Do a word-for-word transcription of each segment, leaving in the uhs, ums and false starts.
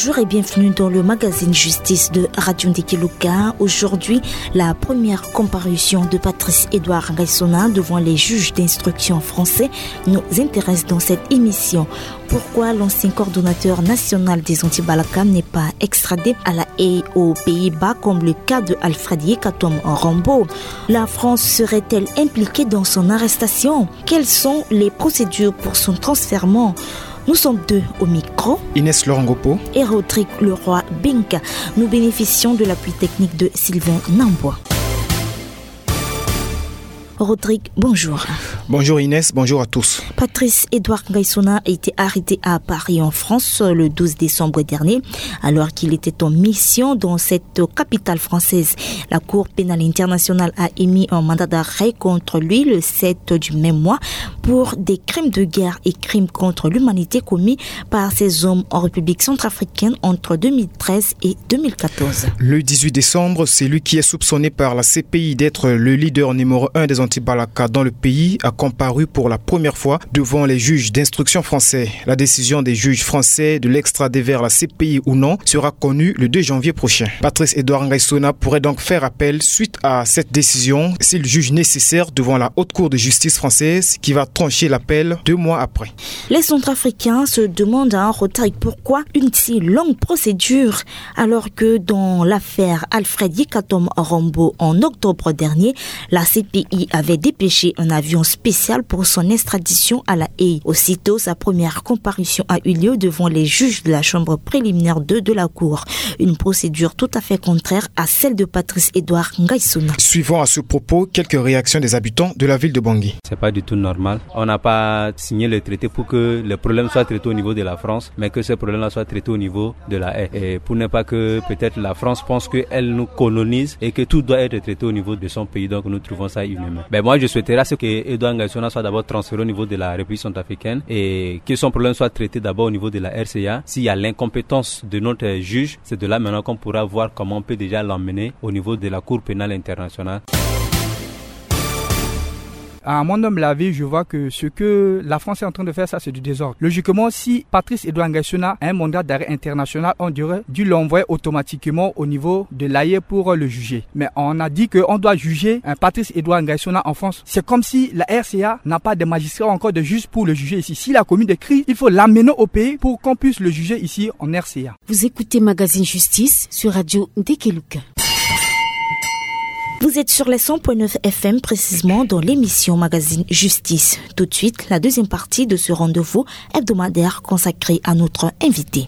Bonjour et bienvenue dans le magazine Justice de Radio Ndekeluka. Aujourd'hui, la première comparution de Patrice Edouard Ngaïsona devant les juges d'instruction français nous intéresse dans cette émission. Pourquoi l'ancien coordonnateur national des Anti-Balaka n'est pas extradé à La Haye aux Pays-Bas comme le cas de Alfred Yekatom Rambo? La France serait-elle impliquée dans son arrestation? Quelles sont les procédures pour son transfèrement? Nous sommes deux au micro, Inès Lorangopo et Rodrigue Leroy-Binka. Nous bénéficions de l'appui technique de Sylvain Nambois. Rodrigue, bonjour. Bonjour Inès, bonjour à tous. Patrice Edouard Ngaïsona a été arrêté à Paris en France le douze décembre dernier, alors qu'il était en mission dans cette capitale française. La Cour pénale internationale a émis un mandat d'arrêt contre lui le sept du même mois pour des crimes de guerre et crimes contre l'humanité commis par ces hommes en République centrafricaine entre deux mille treize et deux mille quatorze. Le dix-huit décembre, c'est lui qui est soupçonné par la C P I d'être le leader numéro un des Anti-Balaka dans le pays, a comparu pour la première fois devant les juges d'instruction français. La décision des juges français de l'extrader vers la C P I ou non sera connue le deux janvier prochain. Patrice Edouard Ngaïsona pourrait donc faire appel suite à cette décision s'il juge nécessaire devant la Haute Cour de justice française qui va trancher l'appel deux mois après. Les Centrafricains se demandent à un Rodrigue pourquoi une si longue procédure alors que dans l'affaire Alfred Yekatom Rambo en octobre dernier, la C P I avait dépêché un avion spécial pour son extradition à La Haye. Aussitôt, sa première comparution a eu lieu devant les juges de la chambre préliminaire deux de la Cour. Une procédure tout à fait contraire à celle de Patrice Edouard Ngaïsona. Suivant à ce propos quelques réactions des habitants de la ville de Bangui. C'est pas du tout normal. On n'a pas signé le traité pour que le problème soit traité au niveau de la France, mais que ce problème-là soit traité au niveau de La Haye. Et pour ne pas que peut-être la France pense qu'elle nous colonise et que tout doit être traité au niveau de son pays, donc nous trouvons ça inhumain. Ben moi je souhaiterais que Edouard Ngaïsona soit d'abord transféré au niveau de la République centrafricaine et que son problème soit traité d'abord au niveau de la R C A. S'il y a l'incompétence de notre juge, c'est de là maintenant qu'on pourra voir comment on peut déjà l'emmener au niveau de la Cour pénale internationale. À mon humble avis, je vois que ce que la France est en train de faire, ça c'est du désordre. Logiquement, si Patrice Edouard Ngaïsona a un mandat d'arrêt international, on dirait dû l'envoyer automatiquement au niveau de l'A I E pour le juger. Mais on a dit qu'on doit juger un Patrice Edouard Ngaïsona en France. C'est comme si la R C A n'a pas de magistrats encore de juges pour le juger ici. S'il a commis des crimes, il faut l'amener au pays pour qu'on puisse le juger ici en R C A. Vous écoutez Magazine Justice sur Radio Ndekeluka. Vous êtes sur les cent point neuf F M, précisément dans l'émission Magazine Justice. Tout de suite, la deuxième partie de ce rendez-vous hebdomadaire consacré à notre invité.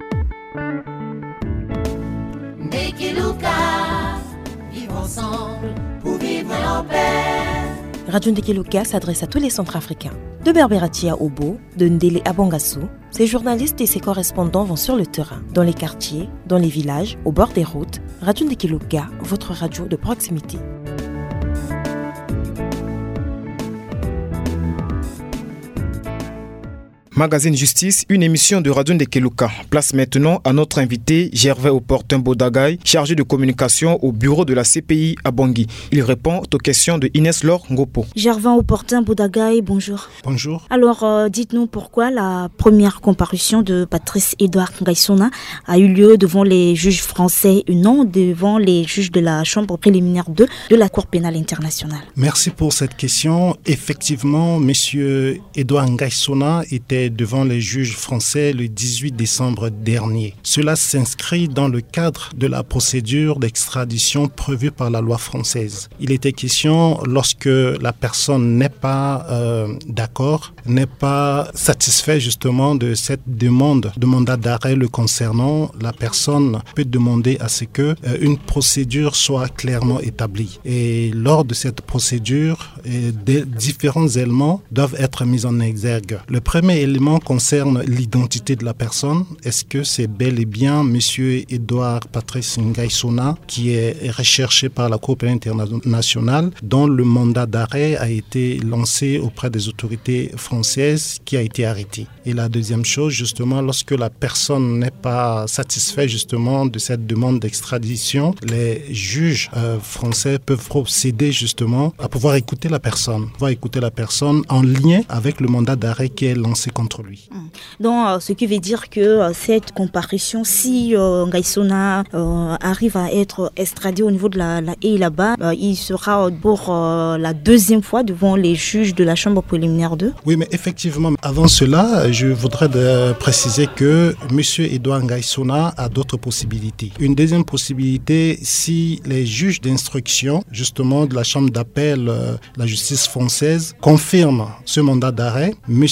Ndekeluka, vivre ensemble pour vivre en paix. Radio Ndekeluka s'adresse à tous les Centrafricains. De Berberati à Obo, de Ndélé à Bangassou, ses journalistes et ses correspondants vont sur le terrain, dans les quartiers, dans les villages, au bord des routes. Radio Ndekeluka, votre radio de proximité. Magazine Justice, une émission de Radio Ndekeluka. Place maintenant à notre invité Gervais Opportun-Bodagaï, chargé de communication au bureau de la C P I à Bangui. Il répond aux questions de Inès Lorangopo. Gervais Opportun-Bodagaï, bonjour. Bonjour. Alors, euh, dites-nous pourquoi la première comparution de Patrice Edouard Ngaïsona a eu lieu devant les juges français et non devant les juges de la chambre préliminaire deux de la Cour pénale internationale. Merci pour cette question. Effectivement, monsieur Edouard Ngaïsona était devant les juges français le dix-huit décembre dernier. Cela s'inscrit dans le cadre de la procédure d'extradition prévue par la loi française. Il était question, lorsque la personne n'est pas euh, d'accord, n'est pas satisfait justement de cette demande de mandat d'arrêt le concernant, la personne peut demander à ce que euh, une procédure soit clairement établie. Et lors de cette procédure, euh, des différents éléments doivent être mis en exergue. Le premier élément concerne l'identité de la personne. Est-ce que c'est bel et bien monsieur Edouard Patrice Ngaïsona qui est recherché par la Cour pénale internationale dont le mandat d'arrêt a été lancé auprès des autorités françaises qui a été arrêté. Et la deuxième chose, justement, lorsque la personne n'est pas satisfaite justement de cette demande d'extradition, les juges euh, français peuvent procéder justement à pouvoir écouter la personne, pouvoir écouter la personne en lien avec le mandat d'arrêt qui est lancé contre lui. Donc, euh, ce qui veut dire que euh, cette comparution, si euh, Ngaïsona euh, arrive à être extradé au niveau de la, la haie là-bas, euh, il sera pour euh, la deuxième fois devant les juges de la chambre préliminaire deux. Oui, mais effectivement, avant cela, je voudrais de préciser que M. Edouard Ngaïsona a d'autres possibilités. Une deuxième possibilité, si les juges d'instruction, justement de la chambre d'appel, euh, la justice française, confirment ce mandat d'arrêt, M.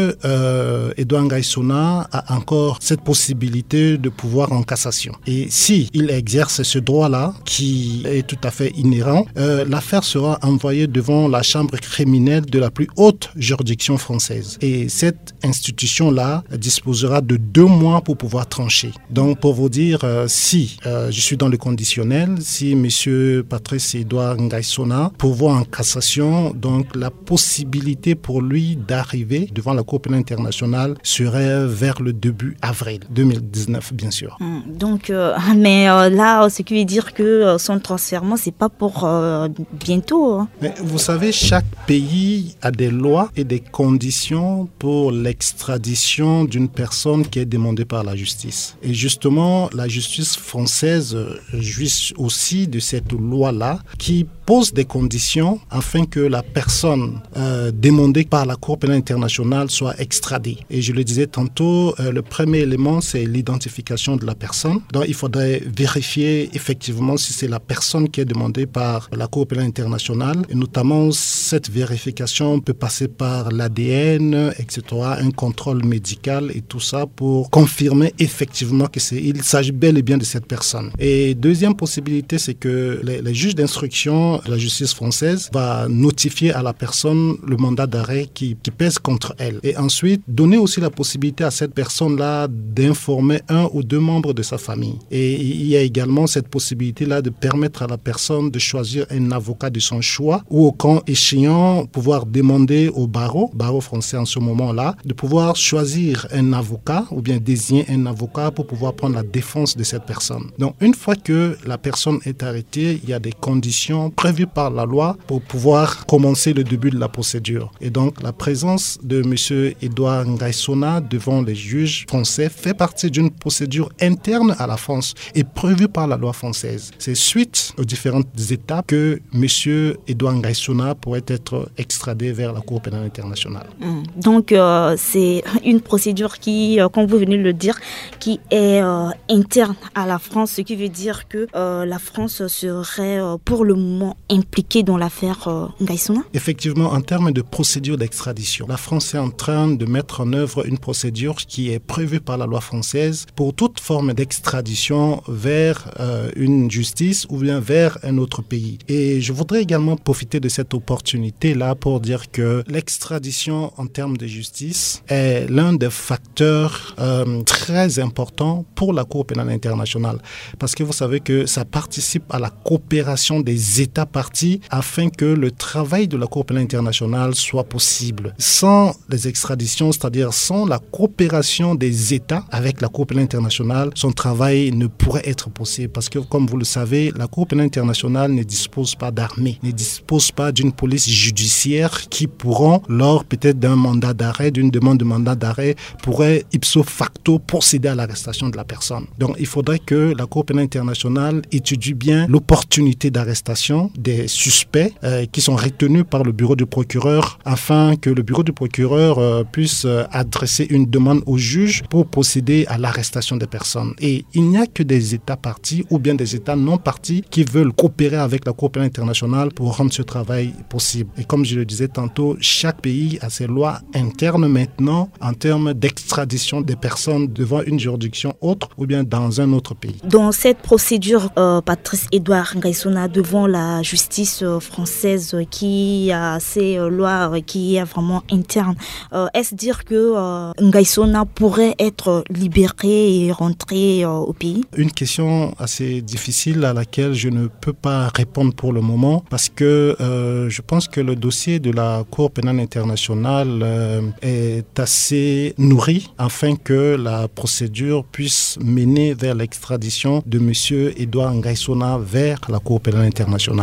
Euh, Edouard Ngaïsona a encore cette possibilité de pouvoir en cassation. Et si il exerce ce droit-là, qui est tout à fait inhérent, euh, l'affaire sera envoyée devant la chambre criminelle de la plus haute juridiction française. Et cette institution-là disposera de deux mois pour pouvoir trancher. Donc, pour vous dire, euh, si euh, je suis dans le conditionnel, si M. Patrice Edouard Ngaïsona pourvoit en cassation, donc la possibilité pour lui d'arriver devant la Cour pénale internationale serait vers le début avril deux mille dix-neuf, bien sûr. Mmh, donc, euh, mais euh, là, ce qui veut dire que euh, son transfèrement, c'est pas pour euh, bientôt. Hein. Mais vous savez, chaque pays a des lois et des conditions pour l'extradition d'une personne qui est demandée par la justice. Et justement, la justice française jouit aussi de cette loi-là qui pose des conditions afin que la personne euh, demandée par la Cour pénale internationale soit extradée. Et je le disais tantôt, euh, le premier élément, c'est l'identification de la personne. Donc, il faudrait vérifier effectivement si c'est la personne qui est demandée par la Cour pénale internationale. Et notamment, cette vérification peut passer par l'A D N, et cetera, un contrôle médical et tout ça pour confirmer effectivement qu'il s'agit bel et bien de cette personne. Et deuxième possibilité, c'est que les, les juges d'instruction, la justice française, va notifier à la personne le mandat d'arrêt qui, qui pèse contre elle. Et ensuite, donner aussi la possibilité à cette personne-là d'informer un ou deux membres de sa famille. Et il y a également cette possibilité-là de permettre à la personne de choisir un avocat de son choix ou au cas échéant, pouvoir demander au barreau, barreau français en ce moment-là, de pouvoir choisir un avocat ou bien désigner un avocat pour pouvoir prendre la défense de cette personne. Donc, une fois que la personne est arrêtée, il y a des conditions prévues par la loi pour pouvoir commencer le début de la procédure. Et donc, la présence de M. Edouard Ngaïsona devant les juges français fait partie d'une procédure interne à la France et prévue par la loi française. C'est suite aux différentes étapes que M. Edouard Ngaïsona pourrait être extradé vers la Cour pénale internationale. Mmh. Donc, euh, c'est une procédure qui, euh, comme vous venez de le dire, qui est euh, interne à la France, ce qui veut dire que euh, la France serait euh, pour le moment impliquée dans l'affaire euh, Ngaïsona. Effectivement, en termes de procédure d'extradition, la France est en train de mettre en œuvre une procédure qui est prévue par la loi française pour toute forme d'extradition vers euh, une justice ou bien vers un autre pays. Et je voudrais également profiter de cette opportunité-là pour dire que l'extradition en termes de justice est l'un des facteurs euh, très importants pour la Cour pénale internationale. Parce que vous savez que ça participe à la coopération des États parties afin que le travail de la Cour pénale internationale soit possible. Sans les extraditions, c'est-à-dire sans la coopération des États avec la Cour pénale internationale, son travail ne pourrait être possible. Parce que, comme vous le savez, la Cour pénale internationale ne dispose pas d'armée, ne dispose pas d'une police judiciaire qui pourront, lors peut-être d'un mandat d'arrêt, d'une demande de mandat d'arrêt, pourrait ipso facto procéder à l'arrestation de la personne. Donc, il faudrait que la Cour pénale internationale étudie bien l'opportunité d'arrestation des suspects euh, qui sont retenus par le bureau du procureur afin que le bureau du procureur euh, puisse euh, adresser une demande au juge pour procéder à l'arrestation des personnes. Et il n'y a que des États partis ou bien des États non partis qui veulent coopérer avec la Cour pénale internationale pour rendre ce travail possible. Et comme je le disais tantôt, chaque pays a ses lois internes maintenant en termes d'extradition des personnes devant une juridiction autre ou bien dans un autre pays. Dans cette procédure, euh, Patrice Edouard Ngaïsona devant la justice euh, française euh, qui a ses euh, lois euh, qui est vraiment interne, euh, est-ce dire que euh, Ngaïsona pourrait être libéré et rentrer euh, au pays? Une question assez difficile à laquelle je ne peux pas répondre pour le moment parce que euh, je pense que le dossier de la Cour pénale internationale euh, est assez nourri afin que la procédure puisse mener vers l'extradition de M. Edouard Ngaïsona vers la Cour pénale internationale.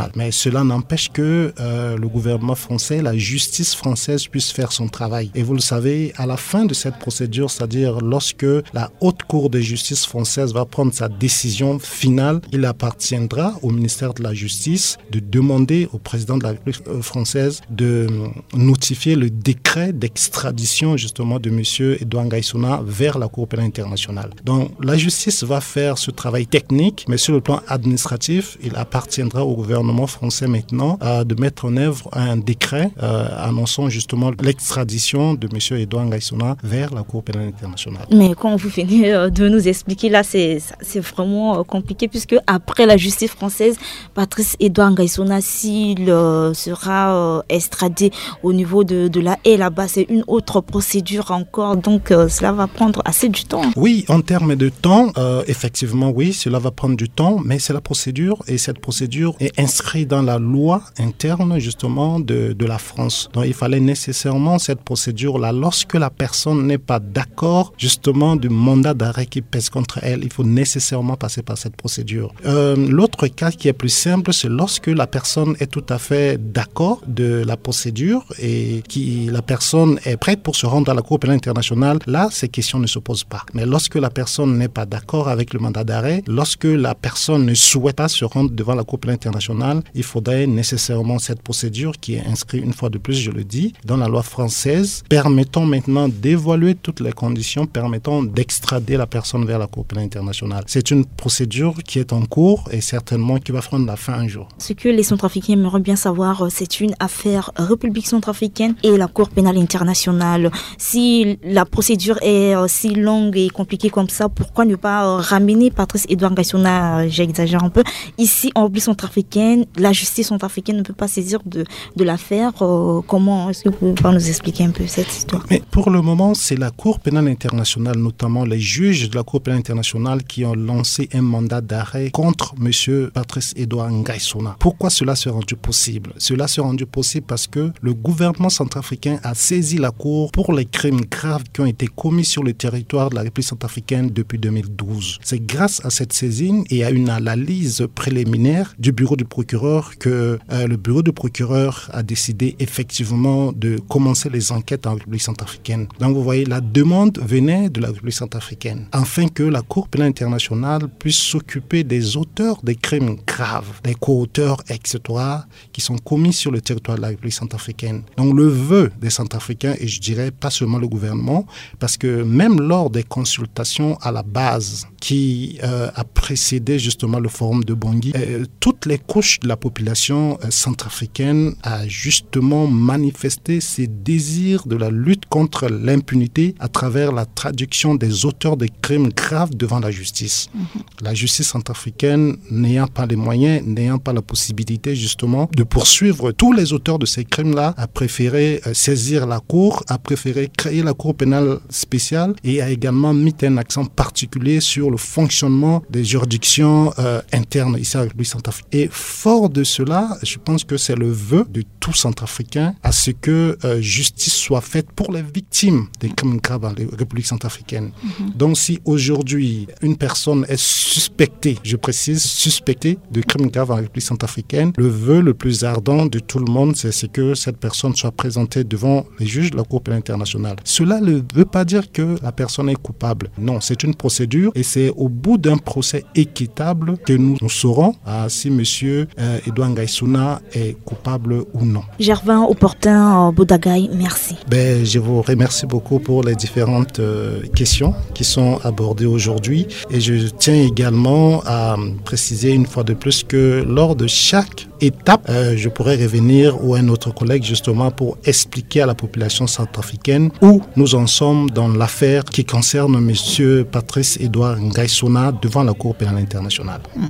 internationale. Mais cela n'empêche que euh, le gouvernement français, la justice française puisse faire son travail. Et vous le savez, à la fin de cette procédure, c'est-à-dire lorsque la Haute Cour de justice française va prendre sa décision finale, il appartiendra au ministère de la Justice de demander au président de la République française de notifier le décret d'extradition justement de M. Edouard Ngaïsouna vers la Cour pénale internationale. Donc la justice va faire ce travail technique, mais sur le plan administratif, il appartiendra au gouvernement français maintenant euh, de mettre en œuvre un décret euh, annonçant justement l'extradition de M. Edouard Ngaïsouna vers la Cour pénale internationale. Mais quand vous venez de nous expliquer là, c'est, c'est vraiment compliqué puisque après la justice française, Patrice Edouard Ngaïsouna, s'il euh, sera euh, extradé au niveau de, de la haie là-bas, c'est une autre procédure encore, donc euh, cela va prendre assez du temps. Oui, en termes de temps, euh, effectivement, oui, cela va prendre du temps, mais c'est la procédure et cette procédure est inscrite dans la loi interne justement de, de la France. Donc il fallait nécessairement cette procédure-là. Lorsque la personne n'est pas d'accord justement du mandat d'arrêt qui pèse contre elle, il faut nécessairement passer par cette procédure. Euh, l'autre cas qui est plus simple, c'est lorsque la personne est tout à fait d'accord de la procédure et qui la personne est prête pour se rendre à la Cour pénale internationale. Là, ces questions ne se posent pas. Mais lorsque la personne n'est pas d'accord avec le mandat d'arrêt, lorsque la personne ne souhaite pas se rendre devant la Cour pénale internationale, il faudrait nécessairement cette procédure qui est inscrite une fois de plus, je le dis, dans la loi française, permettant maintenant d'évaluer toutes les conditions permettant d'extrader la personne vers la Cour pénale internationale. C'est une procédure qui est en cours et certainement qui va prendre la fin un jour. Ce que les Centrafricains aimeraient bien savoir, c'est une affaire République centrafricaine et la Cour pénale internationale. Si la procédure est si longue et compliquée comme ça, pourquoi ne pas ramener Patrice Edouard Ngaïsouna, j'exagère un peu, ici en République centrafricaine, la justice centrafricaine ne peut pas saisir de, de l'affaire. Euh, comment est-ce que vous pouvez pas nous expliquer un peu cette histoire? Mais pour le moment, c'est la Cour pénale internationale, notamment les juges de la Cour pénale internationale qui ont lancé un mandat d'arrêt contre M. Patrice Edouard Ngaïsouna. Pourquoi cela s'est rendu possible? Cela s'est rendu possible parce que le gouvernement centrafricain a saisi la Cour pour les crimes graves qui ont été commis sur le territoire de la République centrafricaine depuis deux mille douze. C'est grâce à cette saisine et à une analyse préliminaire du bureau du procureur que euh, le bureau du procureur a décidé effectivement de commencer les enquêtes en République centrafricaine. Donc vous voyez, la demande venait de la République centrafricaine afin que la Cour pénale internationale puisse s'occuper des auteurs des crimes graves, des co-auteurs, et cetera, qui sont commis sur le territoire de la République centrafricaine. Donc le vœu des Centrafricains, et je dirais pas seulement le gouvernement, parce que même lors des consultations à la base qui euh, a précédé justement le forum de Bangui, euh, toutes les couches de la population euh, centrafricaine a justement manifesté ses désirs de la lutte contre l'impunité à travers la traduction des auteurs des crimes graves devant la justice. Mm-hmm. La justice centrafricaine, n'ayant pas les moyens, n'ayant pas la possibilité justement de poursuivre tous les auteurs de ces crimes-là, a préféré euh, saisir la Cour, a préféré créer la Cour pénale spéciale et a également mis un accent particulier sur le fonctionnement des juridictions euh, internes ici à la République centrafricaine. Et fort de cela, je pense que c'est le vœu de tout Centrafricain à ce que euh, justice soit faite pour les victimes des crimes graves en République centrafricaine. Mm-hmm. Donc si aujourd'hui une personne est suspectée, je précise, suspectée de crimes graves en République centrafricaine, le vœu le plus ardent de tout le monde, c'est, c'est que cette personne soit présentée devant les juges de la Cour pénale internationale. Cela ne veut pas dire que la personne est coupable. Non, c'est une procédure et c'est au bout d'un procès équitable que nous, nous saurons ah, si M. Euh, Edouard Ngaïsouna est coupable ou non. Gervin Opportun Bodagaï, merci. Ben, je vous remercie beaucoup pour les différentes euh, questions qui sont abordées aujourd'hui et je tiens également à préciser une fois de plus que lors de chaque étape, euh, je pourrais revenir ou un autre collègue justement pour expliquer à la population centrafricaine où nous en sommes dans l'affaire qui concerne M. Patrice Edouard Ngaïsouna devant la Cour pénale internationale. Mmh.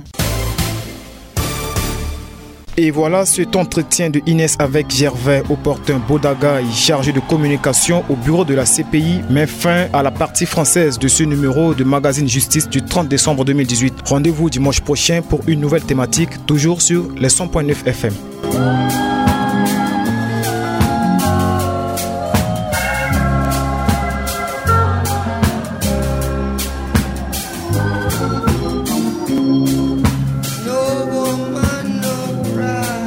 Et voilà, cet entretien de Inès avec Gervais Opportun Bodagaï, chargé de communication au bureau de la C P I, met fin à la partie française de ce numéro de Magazine Justice du trente décembre deux mille dix-huit. Rendez-vous dimanche prochain pour une nouvelle thématique, toujours sur les cent point neuf F M. No woman, no cry.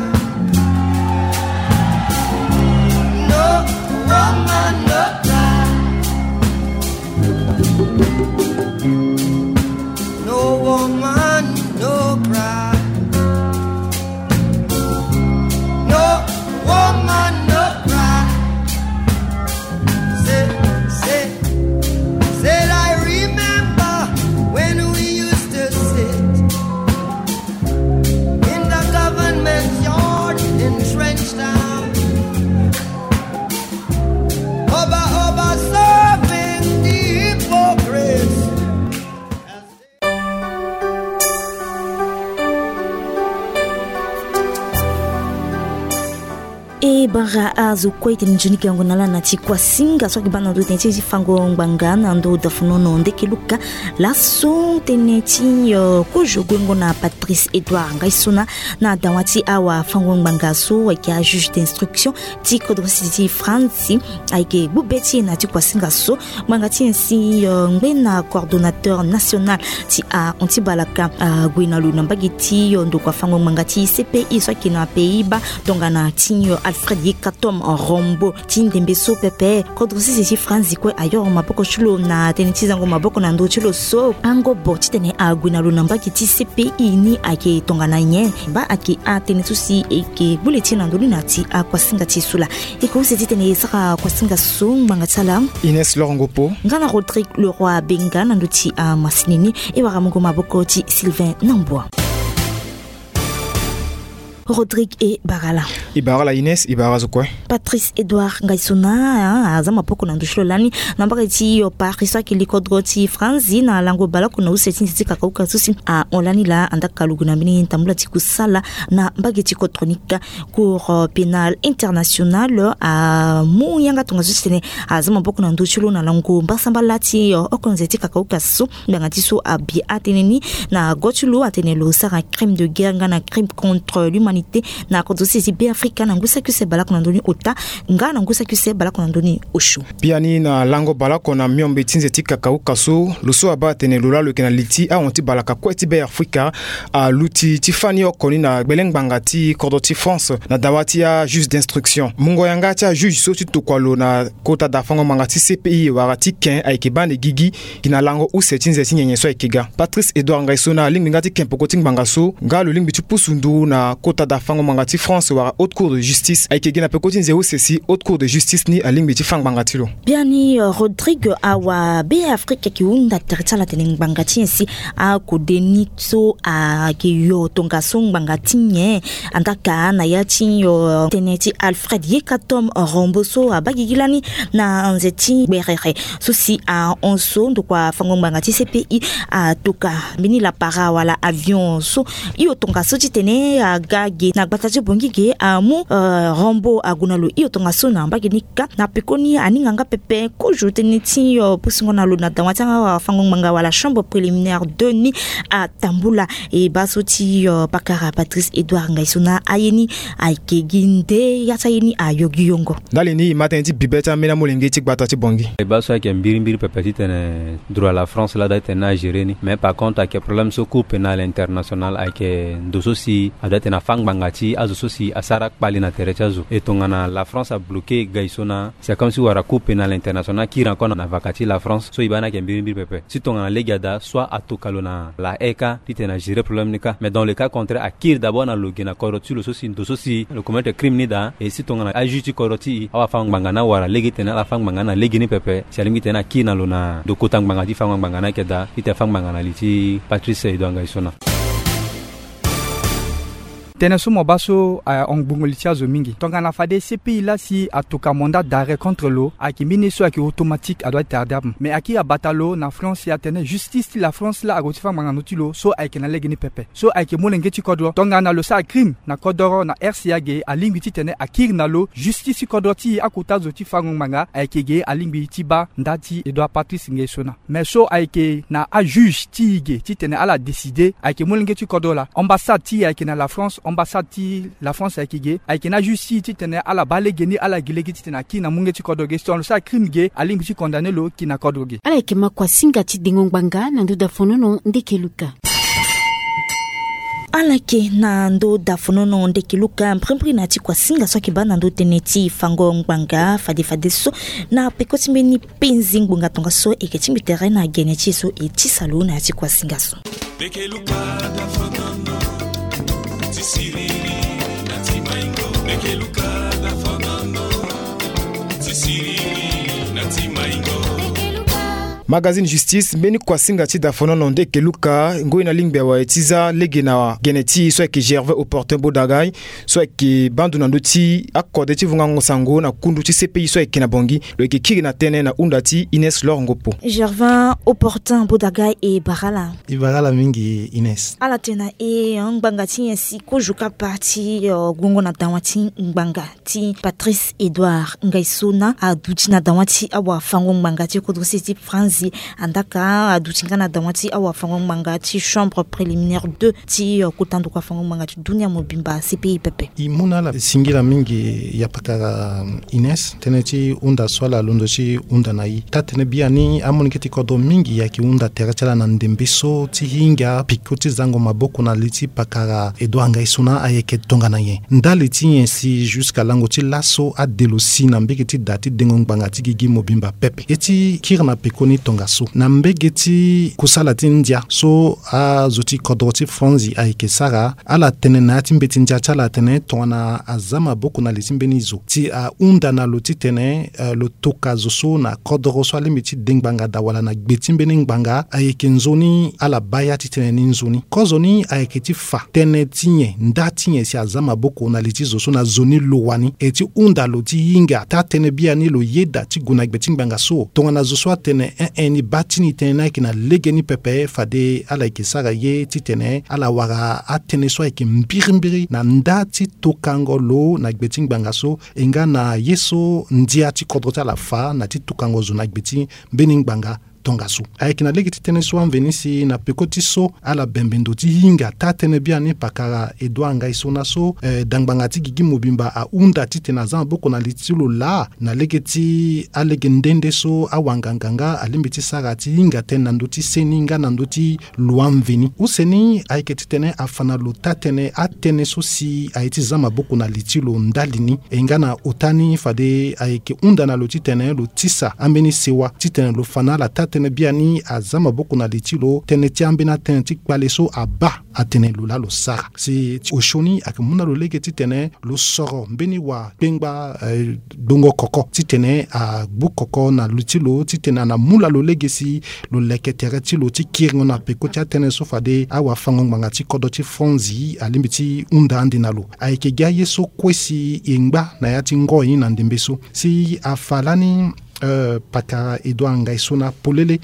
raha azo koa itenenjonika ngonala na ti kwasinga so kibana ndo tenchi fango ngbangana ndo dafunono ndeke luka laso teneti ko jogo ngona Patrice Edouard Ngaisona na dawati awa fango ngbangaso wa kia juge d'instruction ti kodrositi France aike bubeti na ti kwasinga so ngangati ainsi ngena coordonnateur national ti a antibalaka gwina lu nambagiti ndo kwa fango ngangati C P I so kina Pays-Bas dongana tinyo Alfred Yekatom Rombo tindembeso pepe kodrositi France ko ayo maboko chulo na teneti zango maboko na ndo chulo so ango boti tene agwina lu nambagiti C P I ni ake tongana nye ba ake a tenetusi eke bulletin na ndoli nati a kwasinga tisula eko seti tene saka kwasinga so mangatala Inès Lorongopo ngana Rodrigue Leroy Benga na ndoti a masinini e waramungo maboko ti Sylvain Namboa Rodrigue et Barala. Ibarala Inès, Ibarazo quoi? Patrice Edouard Ngaisona, azama poko na ndushlo lani, nambaka ti yo parisa ki likodro ti Franzi na lango bala kuna useti nti kakauka susi a onlani la andaka luguna mini ntambula ti kusala na mbageti kotronika cour pénal international a mu yanga tonga susi tene azama poko na ndushlo na lango mbasamba lati yo okonzeti kakauka su mbangati su a bi ateneni na gotulu atenelo sara crime de guerre na crime contre l'humanité na kodosi zibe Afrika na ngusa kuse bala kuna ndoni ota nga na ngusa kuse bala kuna ndoni oshu piani na lango bala kuna miombe tinze tika kauka so luso abatene lula le kena liti a onti bala ka kweti be Afrika a luti tifani okoni na beleng bangati kordoti France na dawati ya juge d'instruction mungo yanga cha juge so ti tokwalo na kota da fango mangati C P I warati ken aike bande gigi kina lango u setinze tinyenye so ikiga Patrice Edouard Ngaisona ling ngati ken pokoting bangaso nga lo ling bitu pusundu na kota da fango mangati France wara haute cour de justice aike gina pekotin zero ceci haute cour de justice ni aling bitu fang bangati lo biani uh, Rodrigue awa be Afrika ki unda tertala tening bangati ensi a kodenitso a kiyo tonga song bangati nye andaka na yati yo teneti Alfred Yekatom Romboso a bagigilani na nzeti berere sosi a onso ndo kwa fango bangati C P I a toka bini la para wala avion so iyo tonga so titene a gage na bataje bongige a mu uh, Rombo agunalo iyo tonga so na baginika na pekoni aninganga pepe ko joteneti yo pusinga lo na dawatanga wa fango manga wala chambre préliminaire de ni a Tambula e basoti uh, pakara Patrice Edouard Ngaisona ayeni aikeginde yata yeni a yogiyongo daleni matin bibeta mena molenge tik batati bongi e baso ke mbiri mbiri pepe tene droit la France là d'être na gérer mais par contre a que problème so cour pénal international a que doso si a d'être na fang bangati azo so si asara kpali na terechazo et tongana la France a bloqué Ngaisona c'est comme si wara cour pénal international qui rencontre na vakati la France so ibana ke mbiri mbiri pepe si tongana legada soit atokalona la eka titena gérer problème nika mais dans le cas contraire a kir d'abord na logina koroti lo so si doso si le commettre crime ni da et si tongana ajuti koroti awa fang bangana wara legitena la fang bangana legini pepe si alingi tena kina lona do kotang bangati fang bangana keda ite fang bangana liti Patrice Edouard Ngaisona Teneso mobaso a ongbungolitia zo mingi. Donc en afade C P I là si atoka mandat d'arrêt contre l'eau a qui ministre qui automatique a doit tarder mais a qui a batalo na France ya tene justice la France là a gotifa manganotilo so a qui na legini pepe. So a qui molengeti kodro. Donc na lo sa crime na kodoro na R C A ge a lingwiti tene a kir na lo justice kodoti a kota zoti fango manga a qui ge a lingwiti ba ndati Edouard Patrice Ngaisona. Mais so a qui na a juge ti ge ti tene a la décider a qui molengeti kodro la ambassade ti a qui na la France ambassade ti la France a kige a kina justice ti tene ala bale geni ala gilegi ti tena kina mungeti kodoge son sa crime ge ali mbi condamné lo kina kodoge ala kema kwa singa ti dingongbanga na ndo da fonono ndeke luka alake na ndo dafonono ndeke luka mprimpri na ti kwa singa so kibana ndo teneti fango ngbanga fade fade so na pekoti mbeni penzi ngbunga tonga so eketi mbi terrain na geneti so eti salo na ti kwa singa so ndeke luka dafonono Siri nati maingo ndeke luka da fonono Siri nati maingo magazine justice mbeni kwa singa ti da fono nonde ke luka ngoi na lingbe wa etiza lege na geneti so ke Gervais Opportun Bodagay so ke bandu na ndoti akode ti vunga ngosango na kundu ti C P I so ke na bongi lo ke kiri na tene na undati Inès Laure Ngopo. Gervais Opportun Bodagay e barala i barala mingi Inès ala tena e ngbanga ti yesi ko juka parti gongo na dawati ngbanga ti Patrice Edouard Ngaisona aduti na dawati awa fango ngbanga ti ko ti Franzi andaka aduti na dawati awa fango ngbanga ti chambre préliminaire deux ti kutando kwa fango ngbanga ti dunia mobimba C P I pepe imuna la singila mingi ya pakara Inès teneti unda swala londo ti unda nai tatene biani amoniketi kodo mingi ya ki unda teretela na ndembeso ti hinga pikoti zango maboko na liti pakara Edouard Ngaisona ayeke tonga na ye ndali ti yensi jusqu'à lango ti laso adelosi na mbege ti dati dengo ngbanga ti gigi mobimba pepe eti kirna pekoni tonga so na mbege ti kusala ti ndia so a zoti kodro ti Franzi ayeke sara ala tene na ti mbeti ndia ti ala tene tongana aza maboko na li ti mbeni zo ti ahunda na lo ti tene uh, lo toka zo so na kodro so alemi ti dengbanga dawala na gbe ti mbeni ngbanga ayeke nzoni ala baya ti tene ni nzoni kozo ni ayeke ti fa tene ti nye nda ti nye si aza maboko na li ti zo so na zoni lo wani e ti hunda lo ti hinga ta tene bia ni lo yeda ti gu na gbe ti ngbanga so tongana zo so atene en en ni bati ni tene na yeke na lege ni pepe fade ala yeke sara ye ti tene ala wara atene so ayeke mbirimbiri na nda ti tokango lo na gbe ti ngbanga so e nga na ye so ndia ti kodro ti ala fa na ti tokango zo na gbe ti mbeni ngbanga tonga so ayeke na lege ti tënë so anveni si na peko ti so ala bembendo ti hinga ta tënë bia ni pakara Edouard Ngaisona so eh, dangbanga ti gigi mobimba ahunda ti tene aza maboko na li ti lo la na lege ti alege ndende so awanganganga alembe ti sara ti hinga tënë na ndö ti seni nga na ndö ti lo anveni useni ayeke ti tene afa na lo ta tënë atënë so si aye ti za maboko na li ti lo ndali ni e nga na ota ni fade ayeke hunda na lo ti tene lo ti sa ambeni sewa ti tene lo fa na ala ta tene bia ni aza maboko na li ti lo tene ti ambeni atënë ti kpale so aba atene lo la lo sara si ti oshoni ayeke mu na lo lege ti tene lo soro mbeni wa kpengba eh, dongo koko ti tene agbu koko na lo ti lo ti tene ana mu la lo lege si lo leke tere ti lo ti kiringo na peko ti atënë so fade awafango ngbanga ti kodo ti Franzi alembe ti hunda ande na lo ayeke gi aye so kue si e ngba na ya ti ngo ye na ndembe so si afa lani uh, pakara Edouard Ngaisona polele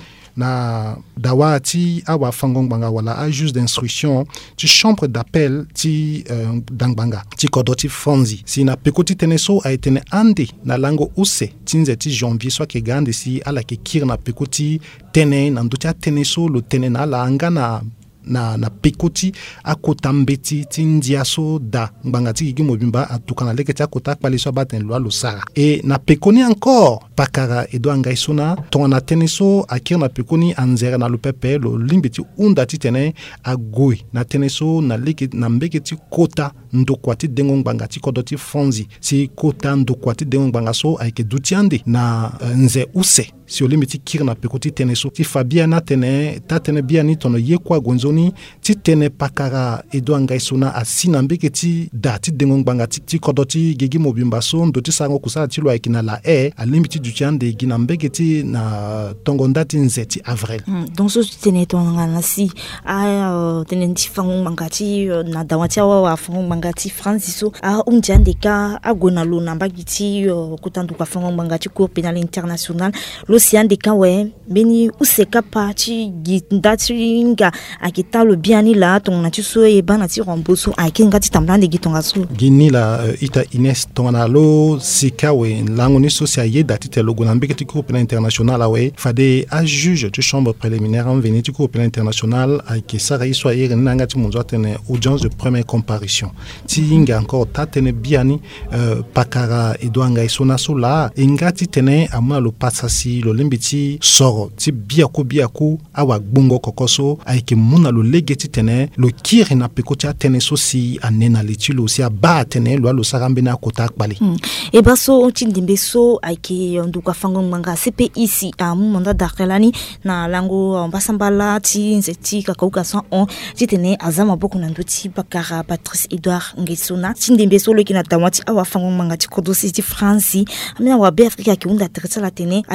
na dawa ti awafango ngbanga wala a juge d'instruction ti chambre d'appel ti uh, dangbanga ti kodo ti Franzi si na peko ti tene so aye tene ande na lango use ti nze ti janvier so ayeke ga ande si ala yeke kiri na peko ti tene na ndö ti atënë so lo tene na ala anga na na na pekoti akota mbeti ti ndia so da ngbanga ti gigi mobimba atuka na leke ti akota akpale so abatene lo alo sara e na pekoni encore pakara Edouard Ngaisona tongana tënë so akiri na pekoni anzere na lo pepe lo lingbe ti hunda ti tene agoe na tënë so na leke na mbege ti kota ndokua ti dengo ngbanga ti kodo ti Franzi si kota ndokua ti dengo ngbanga so ayeke duti ande na uh, nze use si olemi ti kiri na peko ti tene so ti fa bia na tene ta tene bia ni tono ye kue agonzoni ti tene pakara Edouard Ngaisona asi na mbege ti da ti dengo ngbanga ti, ti kodo ti gigi mobimba so ndo ti sango kusala ti lo ayeke na la e alembi ti duti ande gi na mbege ti na tongo nda ti nze ti avril mm, donc so ti tene tongana si a uh, tene ti fango ngbanga ti uh, na dawa ti awafango ngbanga ti Franzi so ahundia ande ka ague na lo na mbage ti uh, kutanduku afango ngbanga ti cour pénal international lo si ande ka we mbeni use kapa ti gi nda ti hinga ayeke ta lo bia ni la tongana ti so e ba na ti rombo so ayeke nga ti tambula ande gi tonga so gi ni la uh, ita Inès tongana lo sika we lango ni so si ayeda ti tene lo gue na mbege ti cour pénal international awe fade a juge ti chambre préliminaire anveni ti cour pénal international ayeke sara ye so ayere ni na nga ti mo nzo atene audience de première comparution ti hinga encore ta tene bia ni uh, pakara Edouard Ngaisona so la e nga ti tene amu na lo pasa si lo lembi ti soro ti biako biako awagbongo koko so ayeke mu na lo lege ti tene lo kiri na peko ti atënë so si ane na li ti lo si aba atene lo alo sara mbeni akota akpale mm. e ba so ti ndembe so ayeke nduku afango ngbanga C P I si amu mandat d'arrêt lani na lango mbasambala ti nze ti kakauka cent un ti tene aza maboko na ndö ti pakara Patrice Edouard Ngaisona ti ndembe so lo yeke na dawa ti awafango ngbanga ti kodo si ti Franzi ambeni awabe Afrika ayeke hunda tere ti ala tene ayeke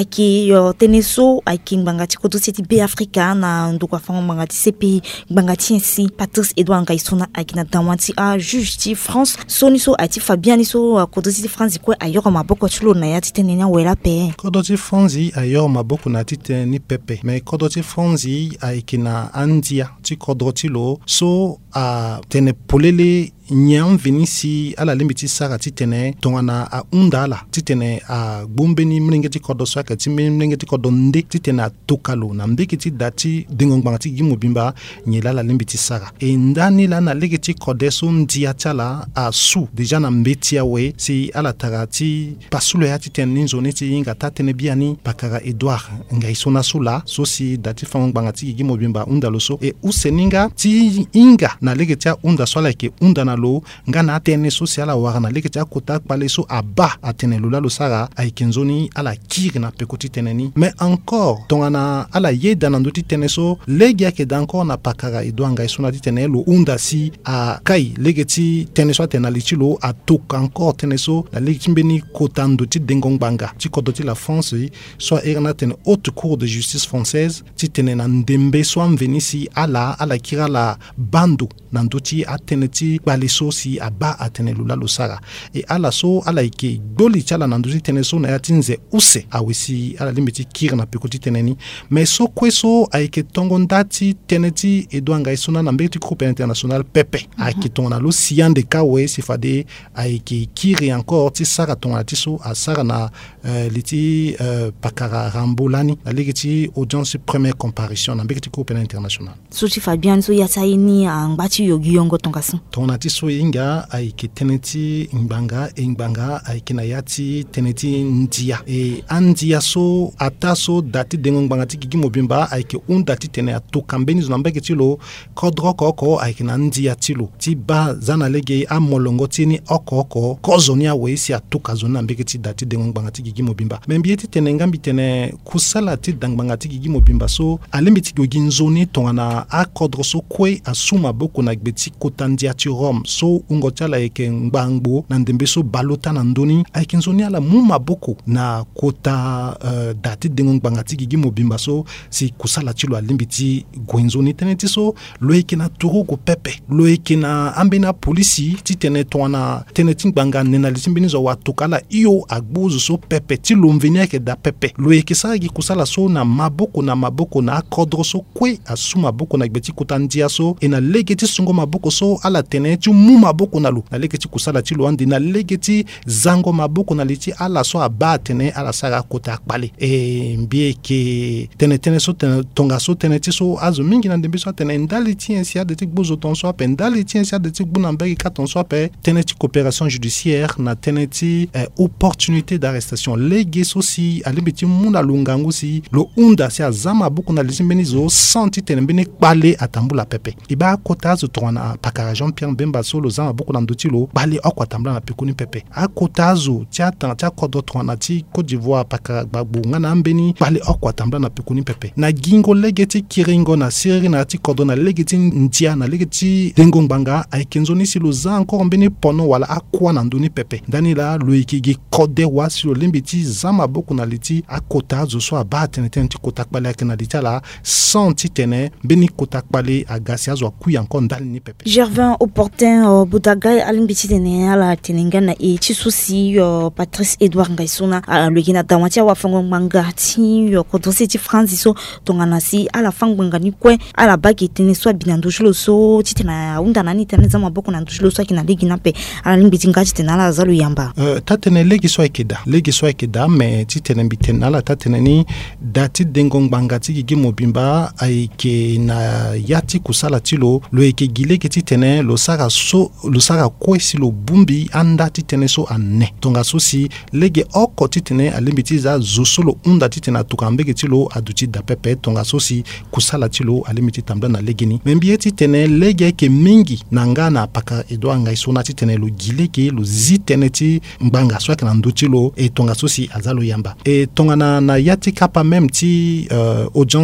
ti uh, teneso aiki ngbanga ti kodo ti be Africa na ndokwa fa ngbanga ti C P I ngbanga ti si Patrice Edouard Ngaïsona aiki na dawanti a juge ti France soni so ati Fabian so uh, kodo ti France ko ayoro maboko ti lo na ya ti tenenya wela pe kodo ti France ayoro maboko na ti teni pepe mais kodo ti France aiki na andia ti kodo ti lo so a uh, tene polele nyam venisi ala limbiti sara titene tongana a undala titene a bombeni mlingeti kodo swaka ti mlingeti kodo nde titene a tokalo na mbekiti dati dingongbanga ti gimobimba nyela la limbiti sara e ndani la na legeti kodeso ndia tala a su deja na mbeti awe si ala tarati pasulo ya titene ninzoni ti inga tatene biani pakara Edouard Ngaïsona sula so si dati fangongbanga ti gimobimba undalo so e useninga ti inga na legeti a unda swala ke unda na lo ngana tene sociala warana leketi akota pale so aba atene lula lo sara aikenzoni ala kiri na pekoti teneni mais encore tongana ala yeda na ndoti tene so legia ke encore na pakara Edouard Ngaïsona ti tene lo unda si a kai legeti tene so tena lichilo a tok encore tene so la legeti mbeni kota ndoti dengongbanga ti kodoti la France so erna tene haute cour de justice française ti tene na ndembe so amvenisi ala ala kira la bando na ndoti atene ti bale so si aba atene lula lo sara e ala so ala ike doli chala na nduzi tene so na yatinze use awisi ala limiti kira na pekoti teneni mais so kweso aike tongo ndati teneti Edouard Ngaïsona na mbeti groupe international pepe aike tongo na lo siyande kawe sifade aike kiri encore ti sara tongo na ti so a sara na uh, liti uh, pakara rambolani na ligiti audience première comparution na mbeti groupe international so ti Fabian so yataini angbati yogi yongo tonga so tongo na ti so inga aiki teneti ngbanga e ngbanga aiki na yati teneti ndia e andia so ataso dati dengo ngbanga ti gigi mobimba aiki un dati tene atokambeni zo nambeke ti lo kodro koko aiki na ndia ti lo ti ba zana lege a molongo ti ni oko oko kozoni awe si atoka zo nambeke ti dati dengo ngbanga ti gigi mobimba membi ti tene ngambi tene kusala ti dangbanga ti gigi mobimba so alembi ti gogi nzoni tongana a kodro so kwe asuma boko na gbeti kotandia ti Rome so ungotala eke ngbangbo na ndembe so balota na ndoni aike nzoni ala muma boko na kota uh, dati dengo ngbanga ti gigi mobimba so si kusala ti lo alimbi ti gwenzoni tene ti so lo eke na turugo pepe lo eke na ambe na polisi ti tene tongana tene ti ngbanga nena li ti mbeni zo watokala iyo agbuzu so pepe ti lo mveni eke da pepe lo eke sara gi kusala so na maboko na maboko na akodro so kwe asuma boko na gbeti kota ndia so e na lege ti sungo maboko so ala tene ti mu maboko na lo na lege ti kusala ti lo andi na lege ti zango maboko na li ti ala so aba tene ala sara kota akpale e mbie ke tene tene so tene tonga so tene ti so azo mingi na ndembe so tene ndali ti ensi ade ti gbozo ton so ape ndali ti ensi ade ti gbuna mbegi ka ton so ape tene ti coopération judiciaire na tene ti eh, opportunité d'arrestation lege so si alimbi ti mu na lo ngangu si lo unda si azama boko na li ti mbeni zo santi tene mbeni kpale atambula pepe i ba kota azo tongana pakara Jean-Pierre Mbemba so lo zama boko na ndoti lo bale oko atambula na pekuni pepe akota azo ti atan ti akodo tongana ti Côte d'Ivoire pakara gbagbo nga na mbeni bale oko atambula na pekuni pepe na gingo lege ti kiringo na siri na ti kodo na lege ti ndia na lege ti dengo ngbanga aike nzoni si lo za encore mbeni pono wala akua na ndoni pepe ndani la lo yeke gi kode wa si lo limbi ti zama boko na li ti akota azo so aba tene tene ti kota akpale ayeke na li ti ala sans ti tene mbeni kota akpale aga si azo akui encore ndali ni pepe Gervin Opportun uh, Budagai alimbi ti tene ala tenenga na e ti so si uh, Patrice Edouard Ngaïsona uh, lo yeke na dawa ti awafango ngbanga ti uh, kodo si ti France so tongana si ala fangbanga ni kue ala ba yeke tene so abi na ndözi lo so ti tene ahunda na ni tene zama boko na ndözi lo so ayeke na legi na ape ala limbi ti nga ti tene ala aza lo yamba uh, ta tene legi so ayeke da legi so ayeke da me ti tene mbi tene ala ta tene ni da ti dengo ngbanga ti gigi mobimba ayeke na ya ti kusala ti lo lo yeke gi lege ti tene lo sara so lo sara kue si lo bumbi anda ti tene so ane tonga so si lege oko ti tene alimbi ti za zo so lo hunda ti tene atoka mbege ti lo adu ti da pepe tonga so si kusala ti lo alimbi ti tambula na lege ni me mbie ti tene lege ayeke mingi na nga na pakara Edouard Ngaïsona ti tene lo gi lege lo zi tene ti ngbanga so ayeke na ndö ti lo e tonga so si aza lo yamba e tongana na ya ti kapa même ti uh, audience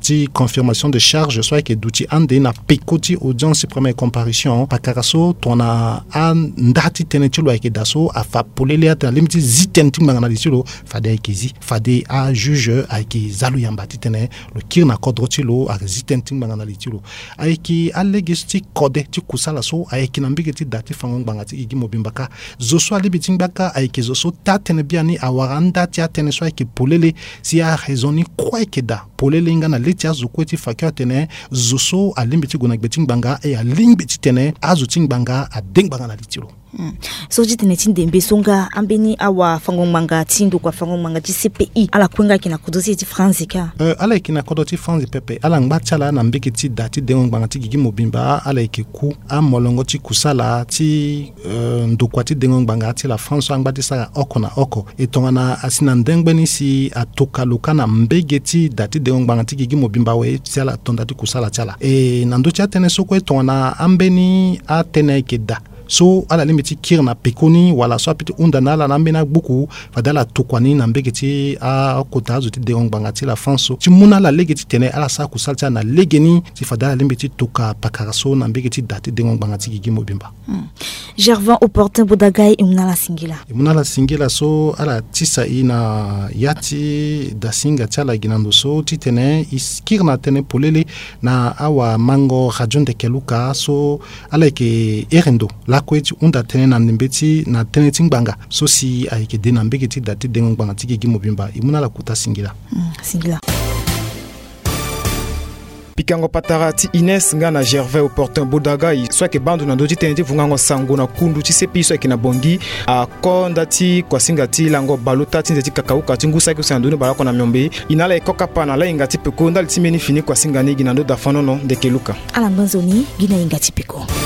ti confirmation de charge soit que douti ande na pekoti audience première comparution pakaraso tona an ndati teneti lo ke daso afa polele ata limiti zitenti mangana lisilo fade kezi fade a juge aki zalu yambati tene le kirna kodroti lo a zitenti mangana lisilo aiki allegesti kode ti kusala so aiki nambigeti dati fangon bangati igi mobimbaka zo so alibiting baka aiki zo so tatene biani awaranda ti atene so aiki polele si a raisoni kwa keda polele ngana letia zo kweti fakya tene zo so alimbiti gonagbeting banga e alimbiti tene azuting banga a ding banga na litilo. Mm. So jitene tindembe songa ambeni awa fangomanga tindo kwa fangomanga ti C P I ala kwenga kina kodosi ti France ka euh ala kina kodoti France pepe ala ngbatala na mbeki ti dati dengonganga ti gigi mobimba ala ku a molongo ti kusala ti euh, ndokwa ti dengonganga ti la France ngbati sa okona oko etongana asina ndengbeni si atoka lokana mbege ti dati dengonganga ti gigi mobimba we ti ala tonda ti kusala tiala e nando ti atene soko etongana ambeni atene keda so ala limiti kirna pekoni wala so piti undana la nambena buku fadala tokwani na mbegeti a kota zuti deongbanga ti la France ti muna la legeti tene ala sa kusalta na legeni ti fadala limiti toka pakaraso na mbegeti dati deongbanga ti gigi mobimba. hmm. Gervin Opportun Bodagai imuna la singila imuna la singila so ala tisa ina yati da singa tiala ginando so ti tene iskirna tene polele na awa mango radio de keluka so ala ke erendo la kweti unda tene na nimbeti na tene tingbanga so si ayike de na mbegeti dati dengbanga tiki gimobimba imuna la kuta singila mm, singila pikango patara ti Ines nga na Gervais Opportun Bodagai soit ke bandu na doti tene ti vungango sango na kundu ti sepi soit ke na bongi a konda ti kwasinga ti lango balota ti nzeti kakauka ti ngusa ki sanduni balako na myombe inala ekoka pana la inga ti peko ndali ti meni fini kwasinga ni ginando da fanono de keluka ala mbanzoni gina inga ti peko.